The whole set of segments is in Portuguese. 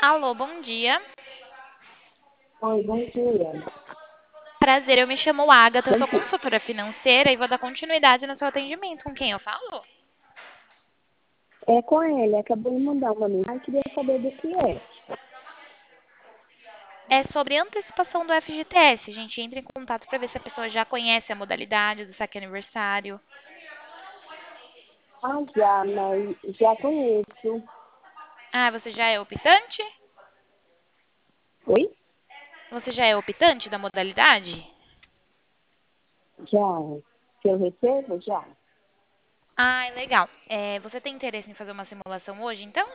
Alô, bom dia. Oi, bom dia. Prazer, eu me chamo Agatha, eu Bom sou dia. consultora financeira e vou dar continuidade no seu atendimento. Com quem eu falo? É com ele, acabou de mandar uma mensagem, queria saber do que é. É sobre antecipação do FGTS. A gente entra em contato para ver se a pessoa já conhece a modalidade do saque aniversário. Ah, já, mas já conheço. Ah, você já é optante? Oi? Você já é optante da modalidade? Já. Que eu recebo? Já. Ah, legal. Você tem interesse em fazer uma simulação hoje, então?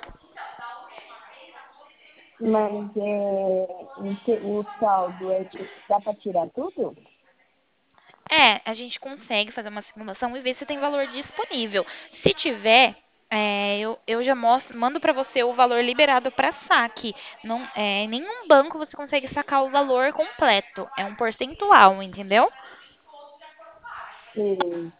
Mas o saldo dá para tirar tudo? A gente consegue fazer uma simulação e ver se tem valor disponível. Se tiver, eu já mando para você o valor liberado para saque. Não, em nenhum banco você consegue sacar o valor completo. É um percentual, entendeu? E,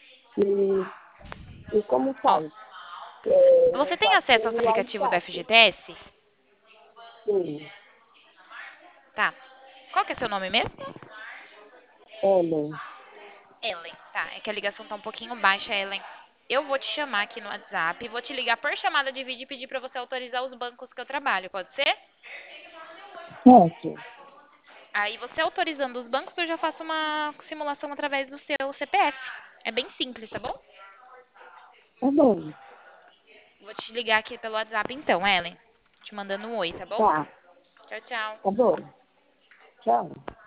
e como Ó, faz? você tem Faço acesso ao lá em aplicativo do saque. FGTS? Sim. Tá. Qual que é seu nome mesmo? Ellen. Ellen. Tá, é que a ligação tá um pouquinho baixa, Ellen. Eu vou te chamar aqui no WhatsApp, vou te ligar por chamada de vídeo e pedir para você autorizar os bancos que eu trabalho, pode ser? Certo. Aí você autorizando os bancos, eu já faço uma simulação através do seu CPF. É bem simples, tá bom? Tá bom. Vou te ligar aqui pelo WhatsApp então, Ellen. Te mandando um oi, tá bom? Tá. Tchau, tchau. Tá bom. Tchau.